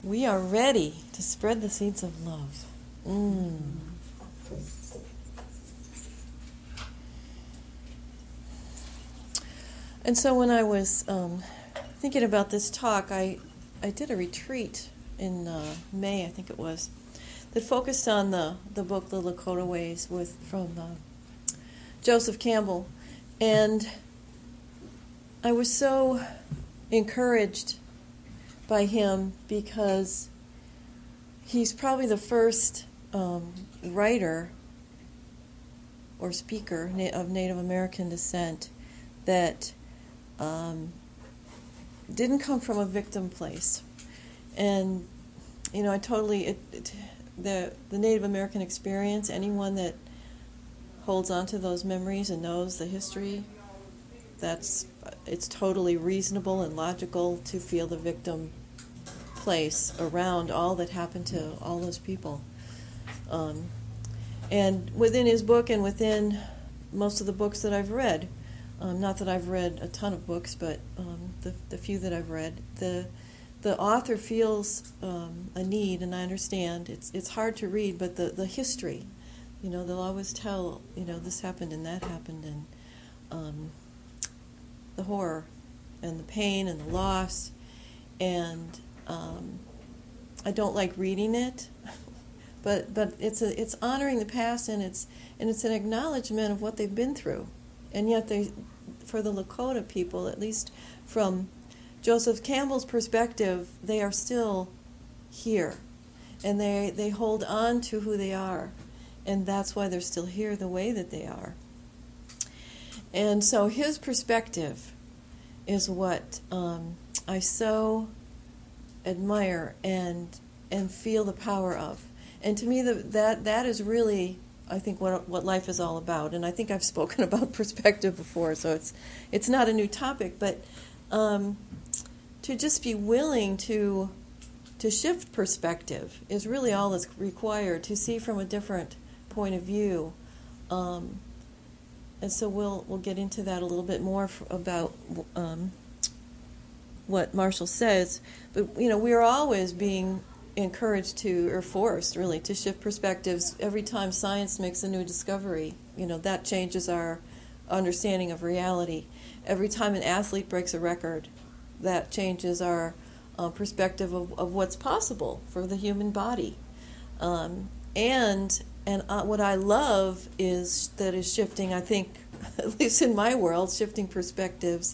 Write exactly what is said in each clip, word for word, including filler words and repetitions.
We are ready to spread the seeds of love. Mm. And so when I was um, thinking about this talk, I, I did a retreat in uh, May, I think it was, that focused on the, the book The Lakota Ways with from uh, Joseph Campbell. And I was so encouraged by him because he's probably the first um, writer or speaker of Native American descent that um, didn't come from a victim place. And, you know, I totally, it, it, the, the Native American experience, anyone that holds on to those memories and knows the history, that's, it's totally reasonable and logical to feel the victim place around all that happened to all those people. Um, and within his book and within most of the books that I've read, um, not that I've read a ton of books, but um, the, the few that I've read, the the author feels um, a need, and I understand. It's it's hard to read, but the, the history, you know, they'll always tell, you know, this happened and that happened, and um, the horror and the pain and the loss, and um, I don't like reading it, but but it's a it's honoring the past, and it's and it's an acknowledgement of what they've been through, and yet they, for the Lakota people, at least from Joseph Campbell's perspective, they are still here, and they they hold on to who they are, and that's why they're still here the way that they are. And so his perspective is what um, I so admire and and feel the power of. And to me, the, that that is really, I think, what what life is all about. And I think I've spoken about perspective before, so it's it's not a new topic, but um, to just be willing to to shift perspective is really all that's required, to see from a different point of view. Um, and so we'll we'll get into that a little bit more f- about um, what Marshall says. But you know, we are always being encouraged to, or forced really, to shift perspectives every time science makes a new discovery. You know, that changes our understanding of reality. Every time an athlete breaks a record, that changes our uh, perspective of, of what's possible for the human body. Um, and and uh, what I love is that is shifting, I think, at least in my world, shifting perspectives,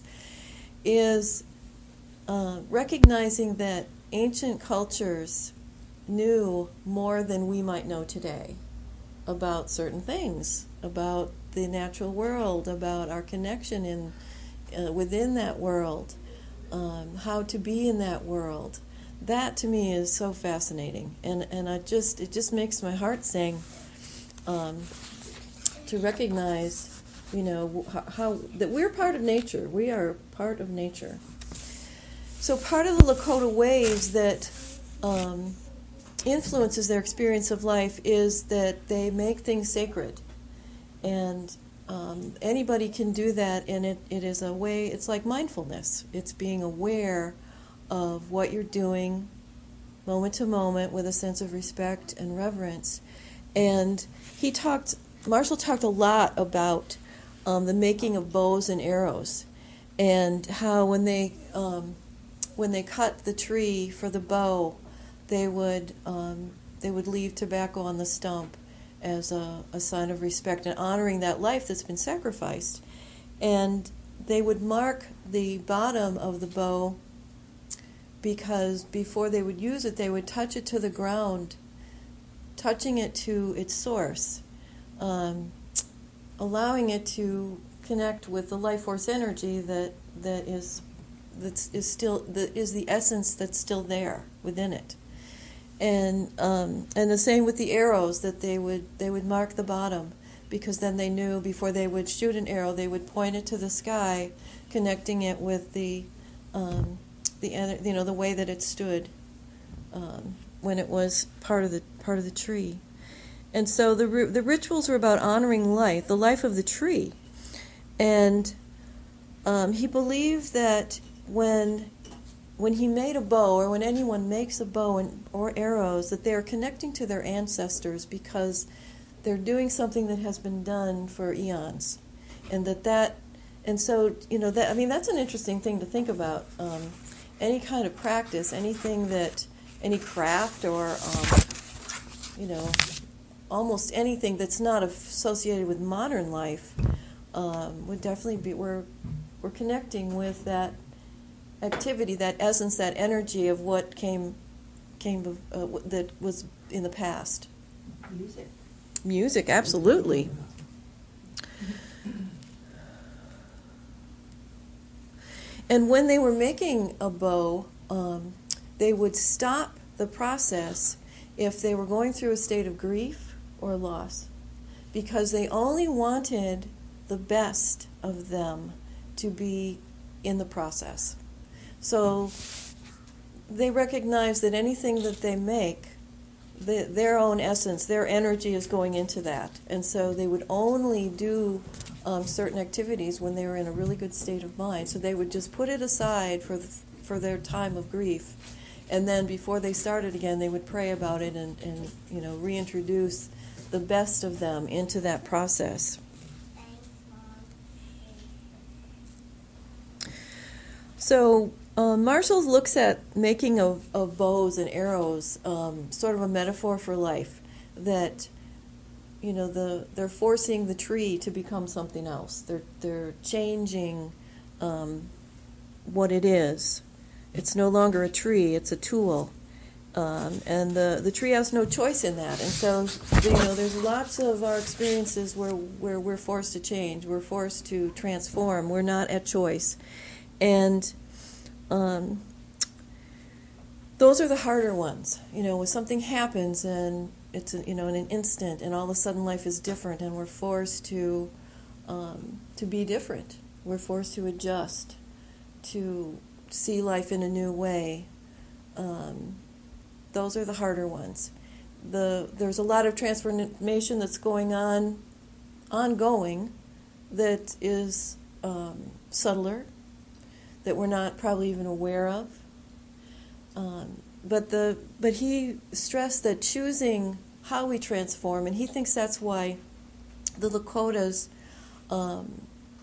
is uh, recognizing that ancient cultures knew more than we might know today about certain things, about the natural world, about our connection in uh, within that world, um, how to be in that world. That to me is so fascinating, and and I just it just makes my heart sing um, to recognize, you know, how, how that we're part of nature. We are part of nature. So part of the Lakota ways that um, influences their experience of life is that they make things sacred. And um, anybody can do that, and it, it is a way, it's like mindfulness. It's being aware of what you're doing moment to moment with a sense of respect and reverence. And he talked, Marshall talked a lot about um, the making of bows and arrows, and how when they... Um, when they cut the tree for the bow, they would um, they would leave tobacco on the stump as a, a sign of respect and honoring that life that's been sacrificed. And they would mark the bottom of the bow because before they would use it, they would touch it to the ground, touching it to its source, um, allowing it to connect with the life force energy that that is that is still that is the essence that's still there within it, and um, and the same with the arrows, that they would they would mark the bottom because then they knew before they would shoot an arrow, they would point it to the sky, connecting it with the um, the you know the way that it stood um, when it was part of the part of the tree. And so the the rituals were about honoring life, the life of the tree, and um, he believed that when when he made a bow, or when anyone makes a bow and, or arrows, that they are connecting to their ancestors because they're doing something that has been done for eons, and that that, and so you know that I mean that's an interesting thing to think about. Um, any kind of practice, anything that, any craft, or um, you know, almost anything that's not associated with modern life, um, would definitely be we're we're connecting with that activity, that essence, that energy of what came came uh, that was in the past. Music. Music, absolutely. And when they were making a bow, um, they would stop the process if they were going through a state of grief or loss, because they only wanted the best of them to be in the process. So they recognize that anything that they make, the, their own essence, their energy is going into that. And so they would only do um, certain activities when they were in a really good state of mind. So they would just put it aside for the, for their time of grief. And then before they started again, they would pray about it and, and you know, reintroduce the best of them into that process. So uh, Marshall looks at making of, of bows and arrows um, sort of a metaphor for life, that you know the they're forcing the tree to become something else. They're they're changing um, what it is. It's no longer a tree; it's a tool, um, and the the tree has no choice in that. And so you know, there's lots of our experiences where where we're forced to change. We're forced to transform. We're not at choice. And um, those are the harder ones. You know, when something happens and it's you know in an instant, and all of a sudden life is different, and we're forced to um, to be different. We're forced to adjust, to see life in a new way. Um, those are the harder ones. The there's a lot of transformation that's going on, ongoing, that is um, subtler, that we're not probably even aware of. Um, but the but he stressed that choosing how we transform, and he thinks that's why the Lakotas, um,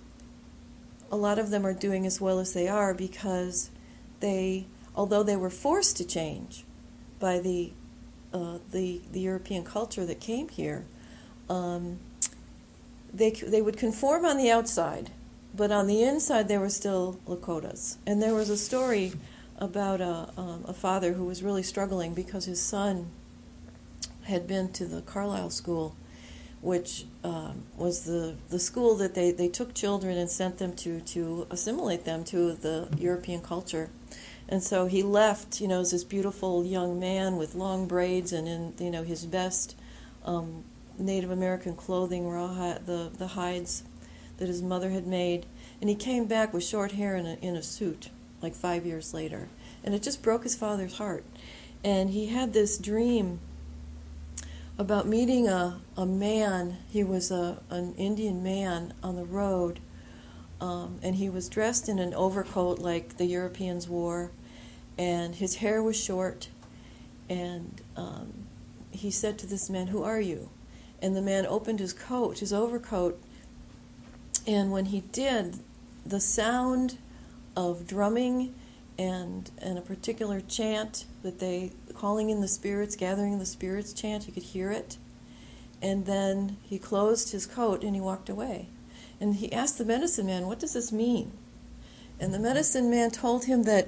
a lot of them are doing as well as they are, because they, although they were forced to change by the uh, the the European culture that came here, um, they they would conform on the outside. But on the inside, they were still Lakotas. And there was a story about a, um, a father who was really struggling because his son had been to the Carlisle School, which um, was the, the school that they, they took children and sent them to to assimilate them to the European culture. And so he left, you know, as this beautiful young man with long braids and in, you know, his best um, Native American clothing, rawhide, the, the hides that his mother had made, and he came back with short hair and in a suit like five years later, and it just broke his father's heart. And he had this dream about meeting a, a man. He was a an Indian man on the road, um, and he was dressed in an overcoat like the Europeans wore, and his hair was short, and um, he said to this man, "Who are you?" And the man opened his coat, his overcoat, and when he did, the sound of drumming and and a particular chant that they, calling in the spirits, gathering the spirits chant, you could hear it. And then he closed his coat and he walked away. And he asked the medicine man, "What does this mean?" And the medicine man told him that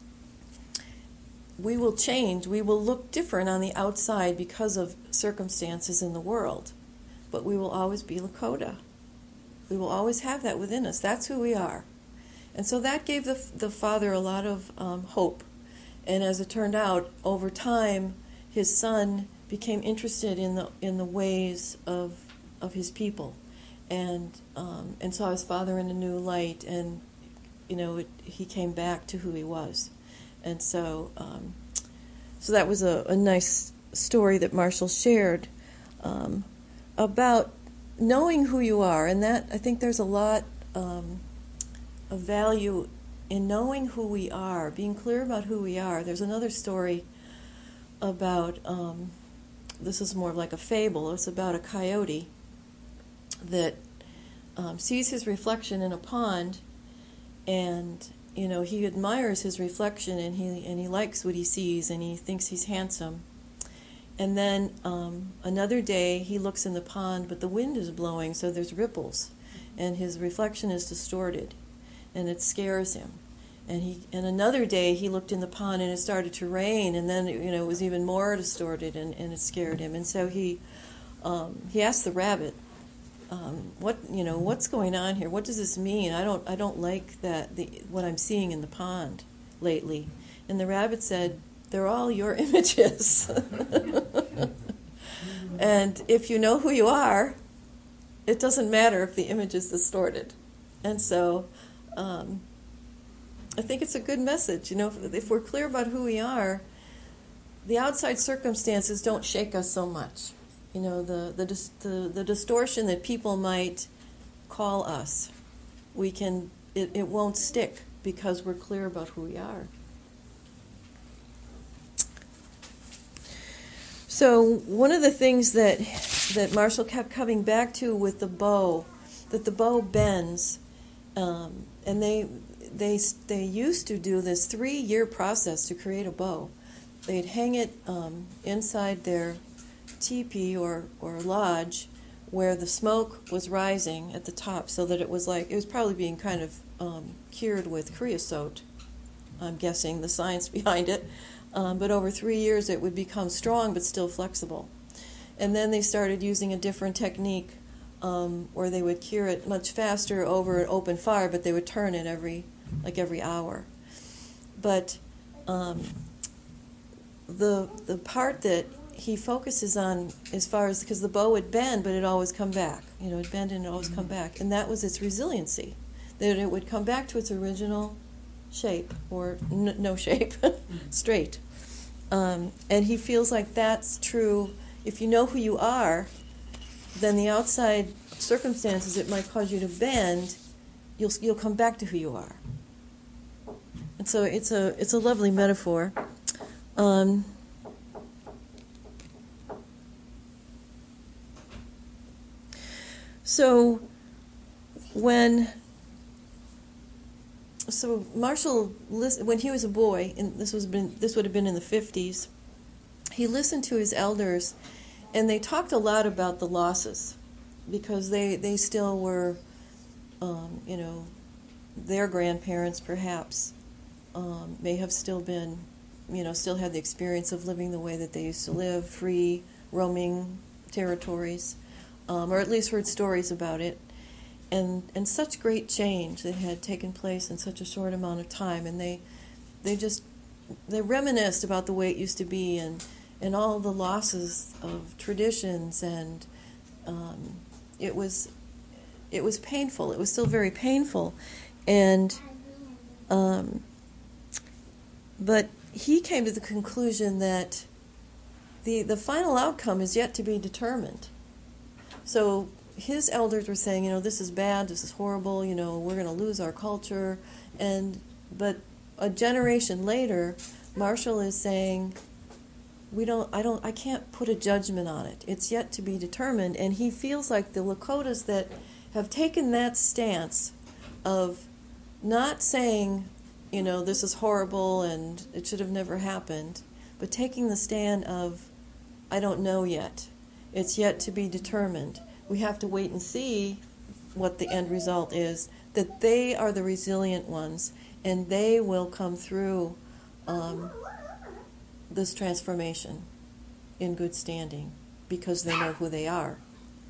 we will change, we will look different on the outside because of circumstances in the world, but we will always be Lakota. We will always have that within us. That's who we are. And so that gave the the father a lot of um, hope. And as it turned out, over time, his son became interested in the in the ways of of his people, and um, and saw his father in a new light. And you know, it, he came back to who he was. And so, um, so that was a, a nice story that Marshall shared um, about knowing who you are, and that I think there's a lot um, of value in knowing who we are, being clear about who we are. There's another story about, um, this is more like a fable. It's about a coyote that um, sees his reflection in a pond, and you know he admires his reflection, and he and he likes what he sees, and he thinks he's handsome. And then um, another day he looks in the pond, but the wind is blowing, so there's ripples, and his reflection is distorted, and it scares him. And he and another day he looked in the pond, and it started to rain, and then you know it was even more distorted, and, and it scared him. And so he um, he asked the rabbit, um, "What you know? What's going on here? What does this mean? I don't I don't like that the what I'm seeing in the pond lately." And the rabbit said, "They're all your images." And if you know who you are, it doesn't matter if the image is distorted. And so um, I think it's a good message. You know, if, if we're clear about who we are, the outside circumstances don't shake us so much. You know, the the dis- the, the distortion that people might call us, we can it, it won't stick because we're clear about who we are. So one of the things that that Marshall kept coming back to with the bow, that the bow bends, um, and they they they used to do this three-year process to create a bow. They'd hang it um, inside their teepee or or lodge, where the smoke was rising at the top, so that it was like it was probably being kind of um, cured with creosote. I'm guessing the science behind it. Um, but over three years it would become strong but still flexible. And then they started using a different technique um, where they would cure it much faster over an open fire, but they would turn it every like every hour. But um, the the part that he focuses on as far as, because the bow would bend but it'd always come back. You know, it'd bend and it'd always come back. And that was its resiliency, that it would come back to its original shape, or n- no shape, straight. Um, and he feels like that's true. If you know who you are, then the outside circumstances that might cause you to bend, you'll you'll come back to who you are. And so it's a it's a lovely metaphor. Um, so when So Marshall, when he was a boy, and this was been this would have been in the fifties, he listened to his elders, and they talked a lot about the losses, because they they still were, um, you know, their grandparents perhaps um, may have still been, you know, still had the experience of living the way that they used to live, free, roaming territories, um, or at least heard stories about it. And and such great change that had taken place in such a short amount of time, and they they just they reminisced about the way it used to be, and and all the losses of traditions, and um, it was it was painful. It was still very painful, and um, but he came to the conclusion that the the final outcome is yet to be determined. So his elders were saying, you know, this is bad, this is horrible, you know, we're going to lose our culture. And but a generation later, Marshall is saying, we don't, I don't, I can't put a judgment on it. It's yet to be determined. And he feels like the Lakotas that have taken that stance of not saying, you know, this is horrible and it should have never happened, but taking the stand of, I don't know yet. It's yet to be determined. We have to wait and see what the end result is, that they are the resilient ones, and they will come through um, this transformation in good standing because they know who they are.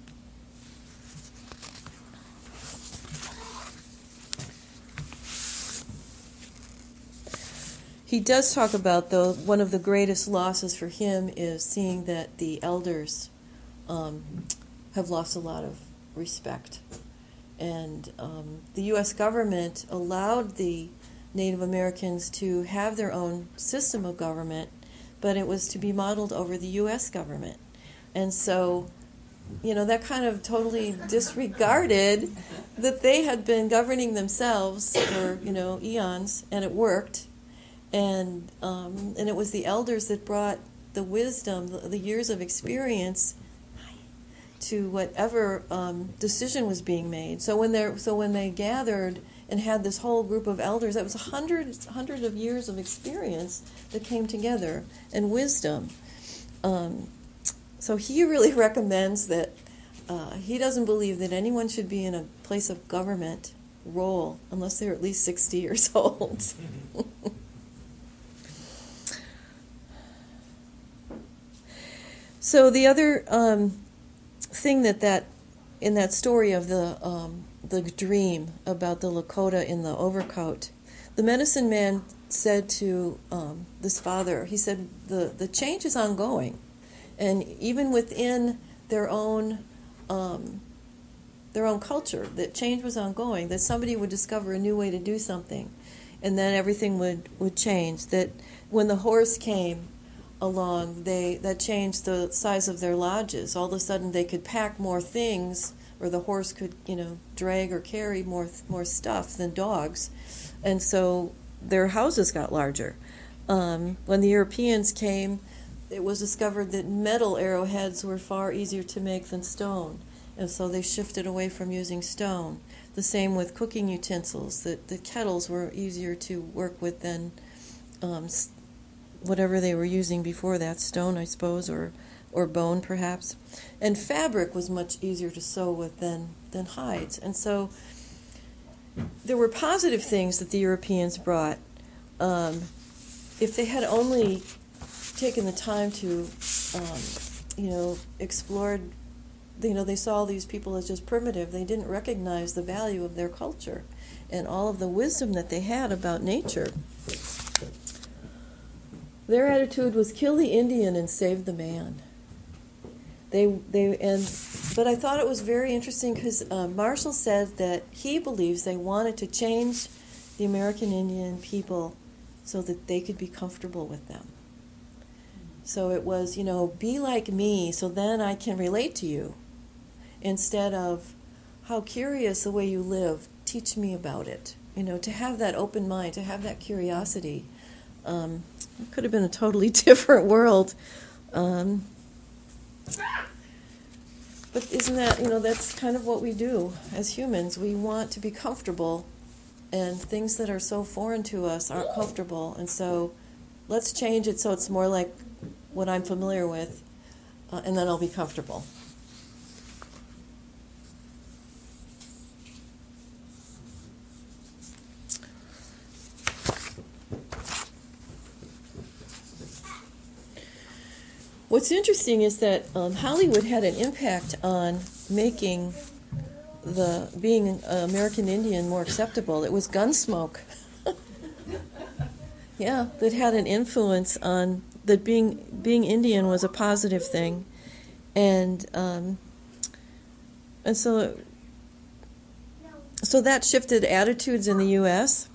He does talk about, though, one of the greatest losses for him is seeing that the elders um, have lost a lot of respect. And um, the U S government allowed the Native Americans to have their own system of government, but it was to be modeled over the U S government. And so you know, that kind of totally disregarded that they had been governing themselves for, you know, eons, and it worked. And um, and it was the elders that brought the wisdom, the, the years of experience, to whatever um, decision was being made. So when they so when they gathered and had this whole group of elders, that was hundreds hundreds of years of experience that came together, and wisdom. Um, so he really recommends that uh, he doesn't believe that anyone should be in a place of government role unless they're at least sixty years old. So the other um, thing that, that in that story of the um, the dream about the Lakota in the overcoat, the medicine man said to um, this father, he said, the, the change is ongoing. And even within their own um, their own culture, that change was ongoing, that somebody would discover a new way to do something, and then everything would, would change. That when the horse came along, they that changed the size of their lodges. All of a sudden they could pack more things, or the horse could, you know, drag or carry more more stuff than dogs. And so their houses got larger. Um, when the Europeans came, it was discovered that metal arrowheads were far easier to make than stone, and so they shifted away from using stone. The same with cooking utensils, that the kettles were easier to work with than um, whatever they were using before that, stone, I suppose, or or bone perhaps. And fabric was much easier to sew with than, than hides. And so there were positive things that the Europeans brought. Um, if they had only taken the time to, um, you know, explored, you know, they saw these people as just primitive. They didn't recognize the value of their culture and all of the wisdom that they had about nature. Their attitude was kill the Indian and save the man. They they and but I thought it was very interesting because uh, Marshall said that he believes they wanted to change the American Indian people so that they could be comfortable with them. So it was, you know, be like me so then I can relate to you, instead of how curious the way you live, teach me about it. You know, to have that open mind, to have that curiosity. Um, it could have been a totally different world. Um, but isn't that, you know, that's kind of what we do as humans. We want to be comfortable, and things that are so foreign to us aren't comfortable. And so let's change it so it's more like what I'm familiar with, uh, and then I'll be comfortable. What's interesting is that um, Hollywood had an impact on making the being an American Indian more acceptable. It was Gunsmoke. Yeah, that had an influence on that being being Indian was a positive thing, and um, and so so that shifted attitudes in the U S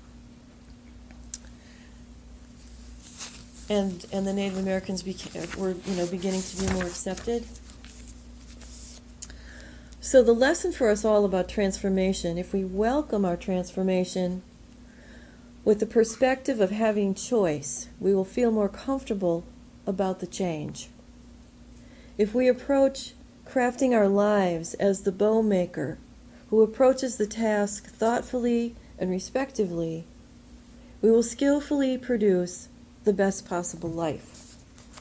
And and the Native Americans became, were you know beginning to be more accepted. So the lesson for us all about transformation, if we welcome our transformation with the perspective of having choice, we will feel more comfortable about the change. If we approach crafting our lives as the bow maker who approaches the task thoughtfully and respectively, we will skillfully produce the best possible life.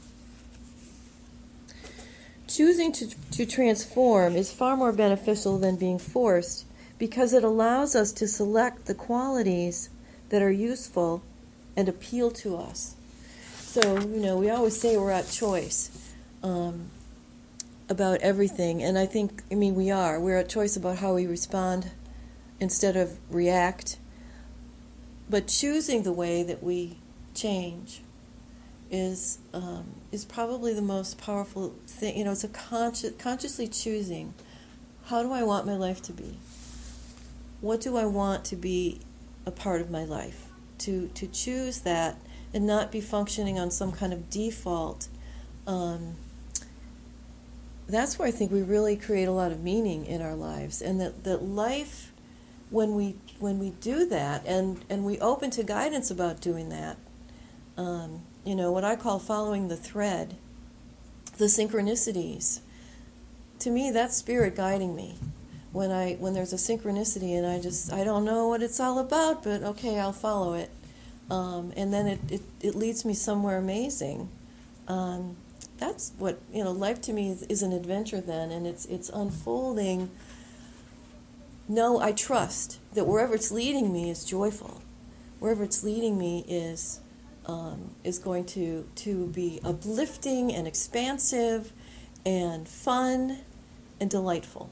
Choosing to, to transform is far more beneficial than being forced, because it allows us to select the qualities that are useful and appeal to us. So, you know, we always say we're at choice um, about everything, and I think, I mean, we are. We're at choice about how we respond instead of react. But choosing the way that we change is um, is probably the most powerful thing. You know, it's a conscious, consciously choosing, how do I want my life to be? What do I want to be a part of my life? To to choose that and not be functioning on some kind of default um, that's where I think we really create a lot of meaning in our lives, and that, that life, when we when we do that, and, and we open to guidance about doing that, um, you know, what I call following the thread, the synchronicities, to me, that's spirit guiding me. When I when there's a synchronicity and I just, I don't know what it's all about, but okay, I'll follow it. Um, and then it, it, it leads me somewhere amazing. Um, that's what, you know, life to me is, is an adventure then, and it's it's unfolding. No, I trust that wherever it's leading me is joyful. Wherever it's leading me is um, is going to, to be uplifting and expansive and fun and delightful.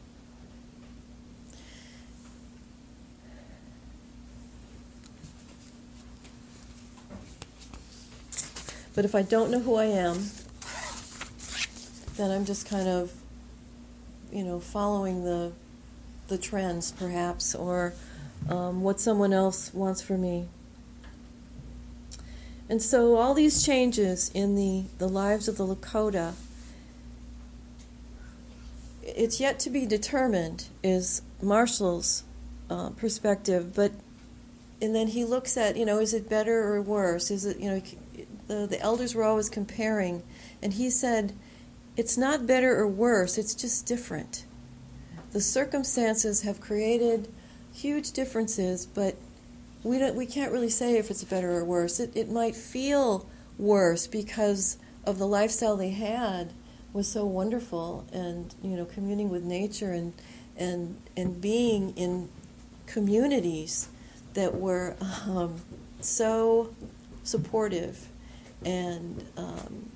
But if I don't know who I am, then I'm just kind of, you know, following the the trends, perhaps, or um, what someone else wants for me. And so all these changes in the, the lives of the Lakota, it's yet to be determined, is Marshall's uh, perspective. But and then he looks at, you know, is it better or worse? Is it, you know, the the elders were always comparing, and he said, it's not better or worse, it's just different. The circumstances have created huge differences, but we don't we can't really say if it's better or worse. It it might feel worse because of the lifestyle they had was so wonderful, and you know, communing with nature and and and being in communities that were um, so supportive, and um,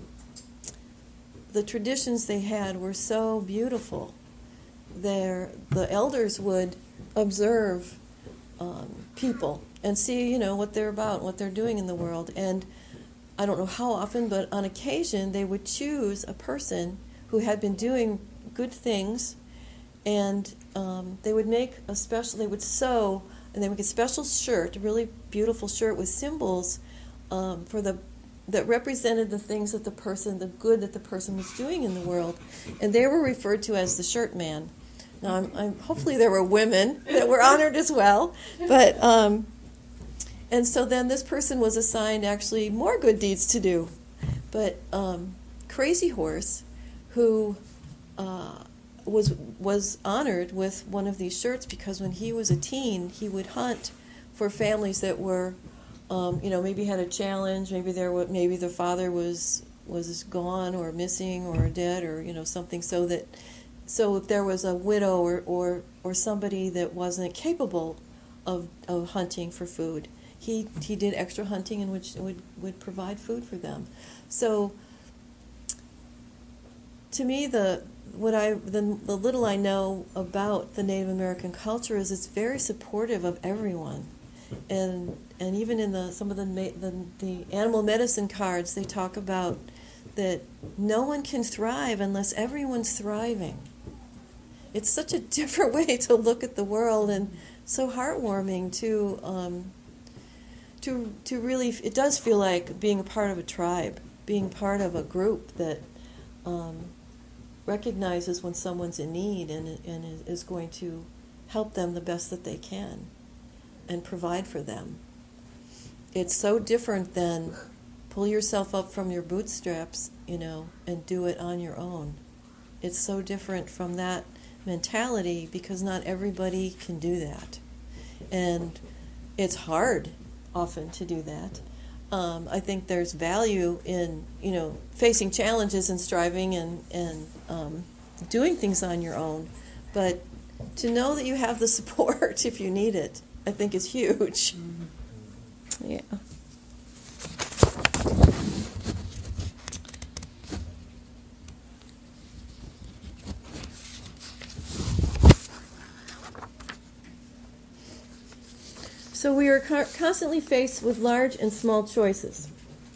the traditions they had were so beautiful. Their the elders would observe um, people and see, you know, what they're about, what they're doing in the world, and I don't know how often, but on occasion they would choose a person who had been doing good things, and um, they would make a special, they would sew, and they would make a special shirt, a really beautiful shirt with symbols um, for the that represented the things that the person, the good that the person was doing in the world, and they were referred to as the shirt man. Now, I'm, I'm, hopefully there were women that were honored as well, but um, and so then this person was assigned actually more good deeds to do. But um, Crazy Horse, who uh, was was honored with one of these shirts because when he was a teen, he would hunt for families that were, um, you know, maybe had a challenge, maybe there were, maybe their father was was gone or missing or dead or you know something, so that so if there was a widow or or, or somebody that wasn't capable of of hunting for food, he he did extra hunting and which would would provide food for them. So to me, the what I the, the little I know about the Native American culture is it's very supportive of everyone, and and even in the some of the the, the animal medicine cards they talk about that no one can thrive unless everyone's thriving. It's such a different way to look at the world, and so heartwarming to um, to to really. It does feel like being a part of a tribe, being part of a group that um, recognizes when someone's in need and and is going to help them the best that they can, and provide for them. It's so different than pull yourself up from your bootstraps, you know, and do it on your own. It's so different from that mentality because not everybody can do that. And it's hard often to do that. Um, I think there's value in, you know, facing challenges and striving and, and um, doing things on your own. But to know that you have the support if you need it, I think is huge. Mm-hmm. Yeah. So we are constantly faced with large and small choices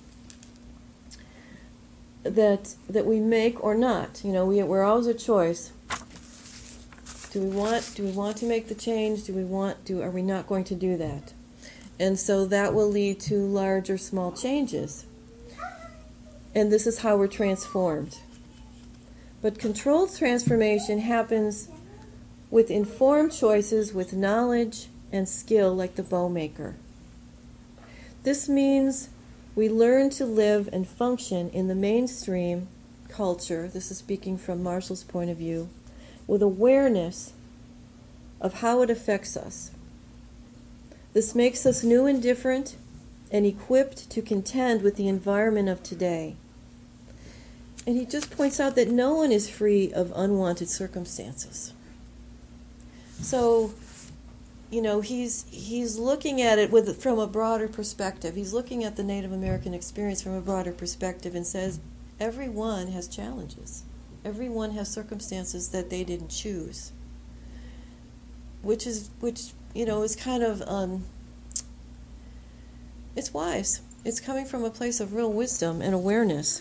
that that we make or not. You know, we we're always a choice. Do we want do we want to make the change? Do we want do are we not going to do that? And so that will lead to large or small changes. And this is how we're transformed. But controlled transformation happens with informed choices, with knowledge and skill, like the bow maker. This means we learn to live and function in the mainstream culture, this is speaking from Marshall's point of view, with awareness of how it affects us. This makes us new and different and equipped to contend with the environment of today. And he just points out that no one is free of unwanted circumstances. So, you know, he's he's looking at it with from a broader perspective. He's looking at the Native American experience from a broader perspective and says, everyone has challenges. Everyone has circumstances that they didn't choose. Which is, which, you know, is kind of, um, it's wise. It's coming from a place of real wisdom and awareness.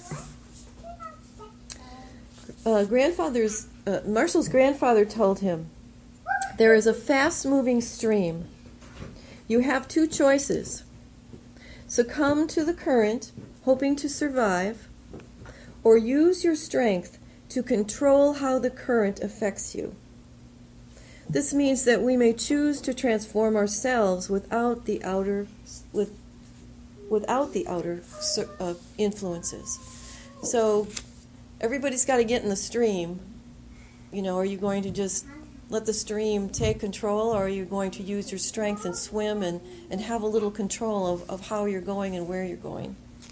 Uh, grandfather's, uh, Marshall's grandfather told him, there is a fast-moving stream. You have two choices. Succumb to the current, hoping to survive, or use your strength to control how the current affects you. This means that we may choose to transform ourselves without the outer, with, without the outer uh, influences. So everybody's got to get in the stream. You know, are you going to just let the stream take control, or are you going to use your strength and swim and, and have a little control of, of how you're going and where you're going?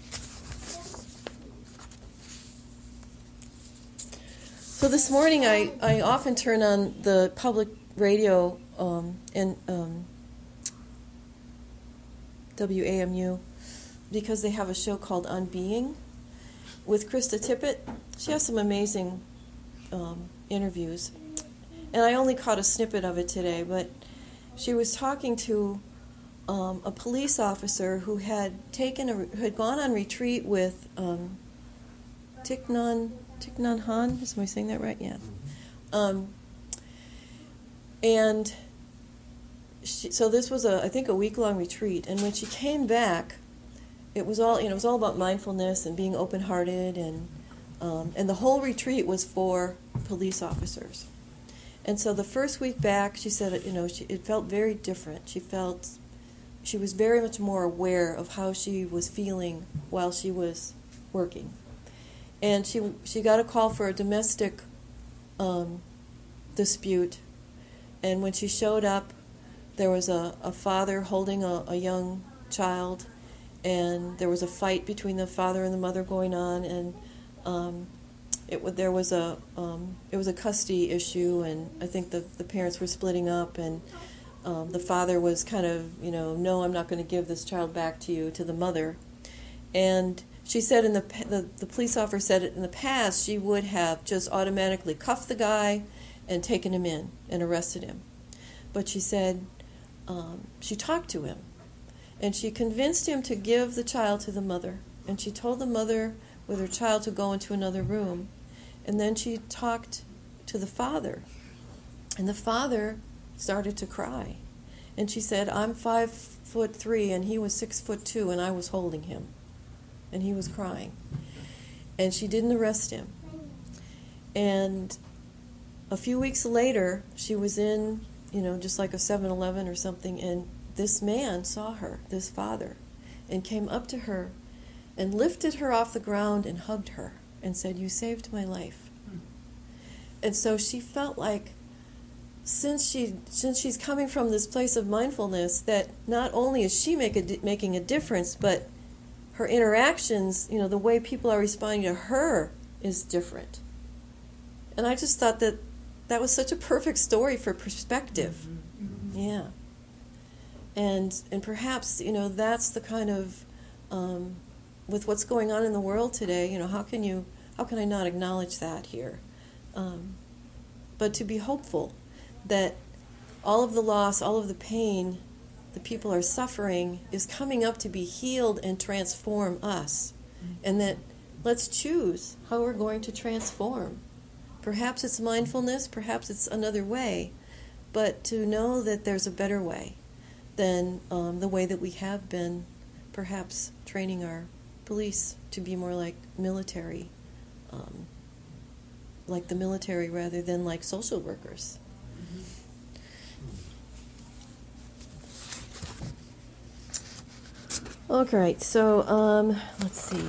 So this morning I, I often turn on the public radio um, and um, W A M U because they have a show called On Being with Krista Tippett. She has some amazing um, interviews. And I only caught a snippet of it today, but she was talking to um, a police officer who had taken a, who had gone on retreat with um, Thich Nhat Thich Nhat Hanh. Am I saying that right? Yeah. Um, and she, so this was a I think a week long retreat. And when she came back, it was all you know it was all about mindfulness and being open hearted, and um, and the whole retreat was for police officers. And so the first week back, she said, you know, she, it felt very different. She felt, she was very much more aware of how she was feeling while she was working. And she she got a call for a domestic um, dispute. And when she showed up, there was a, a father holding a, a young child, and there was a fight between the father and the mother going on, and um, It there was a um, it was a custody issue, and I think the the parents were splitting up, and um, the father was kind of you know no, I'm not going to give this child back to you, to the mother. And she said in the the the police officer said in the past she would have just automatically cuffed the guy and taken him in and arrested him, but she said um, she talked to him, and she convinced him to give the child to the mother, and she told the mother with her child to go into another room. And then she talked to the father, and the father started to cry. And she said, I'm five foot three, and he was six foot two, and I was holding him. And he was crying. And she didn't arrest him. And a few weeks later, she was in, you know, just like a seven eleven or something, and this man saw her, this father, and came up to her and lifted her off the ground and hugged her and said, you saved my life. Hmm. And so she felt like since she since she's coming from this place of mindfulness, that not only is she make a, making a difference, but her interactions, you know, the way people are responding to her is different. And I just thought that that was such a perfect story for perspective. Mm-hmm. Mm-hmm. Yeah. And and perhaps, you know, that's the kind of um, with what's going on in the world today, you know, how can you, how can I not acknowledge that here? Um, but to be hopeful that all of the loss, all of the pain the people are suffering is coming up to be healed and transform us. And that let's choose how we're going to transform. Perhaps it's mindfulness, perhaps it's another way, but to know that there's a better way than um, the way that we have been, perhaps training our police to be more like military um, like the military rather than like social workers. All right, so um, let's see.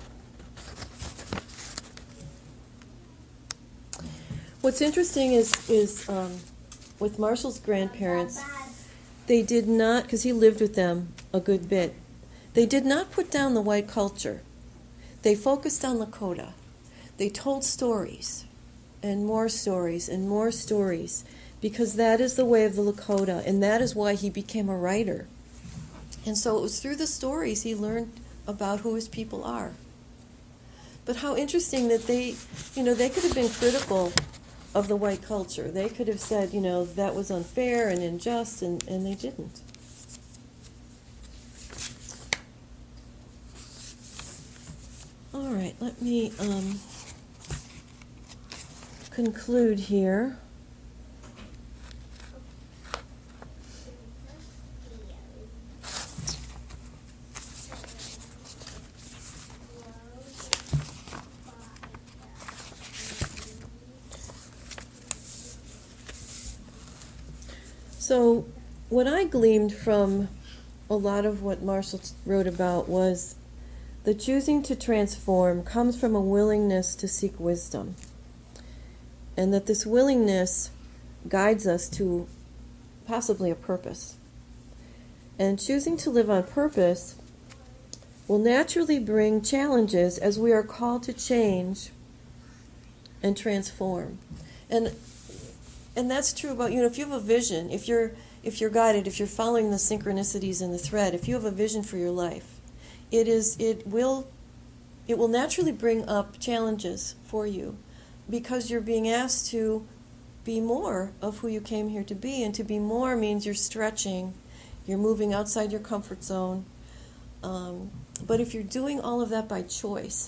What's interesting is is um, with Marshall's grandparents, they did not, because he lived with them a good bit, they did not put down the white culture. They focused on Lakota. They told stories and more stories and more stories because that is the way of the Lakota, and that is why he became a writer. And so it was through the stories he learned about who his people are. But how interesting that they, you know, they could have been critical of the white culture. They could have said, you know, that was unfair and unjust, and, and they didn't. All right, let me um, conclude here. So what I gleaned from a lot of what Marshall wrote about was the choosing to transform comes from a willingness to seek wisdom, and that this willingness guides us to possibly a purpose. And choosing to live on purpose will naturally bring challenges as we are called to change and transform. And And that's true about, you know, if you have a vision, if you're if you're guided, if you're following the synchronicities in the thread, if you have a vision for your life, it is it will it will naturally bring up challenges for you because you're being asked to be more of who you came here to be, and to be more means you're stretching, you're moving outside your comfort zone. Um, but if you're doing all of that by choice,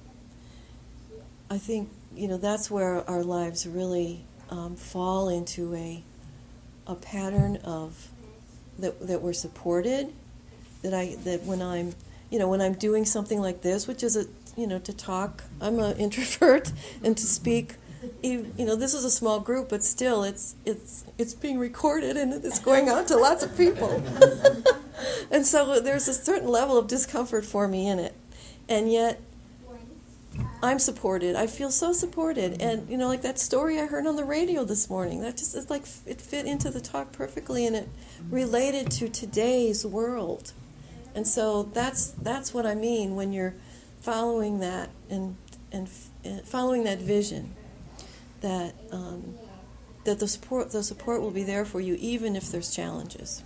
I think, you know, that's where our lives really Um, fall into a a pattern of that that we're supported, that I that when I'm you know when I'm doing something like this, which is a you know to talk, I'm an introvert, and to speak, you, you know this is a small group, but still it's it's it's being recorded and it's going out to lots of people, and so there's a certain level of discomfort for me in it, and yet I'm supported. I feel so supported. And, you know, like that story I heard on the radio this morning, that just, it's like, it fit into the talk perfectly, and it related to today's world. And so that's that's what I mean when you're following that and and, and following that vision, that um, that the support the support will be there for you even if there's challenges.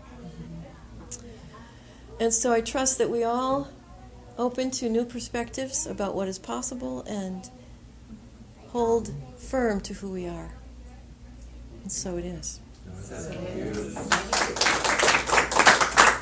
And so I trust that we all open to new perspectives about what is possible and hold firm to who we are. And so it is.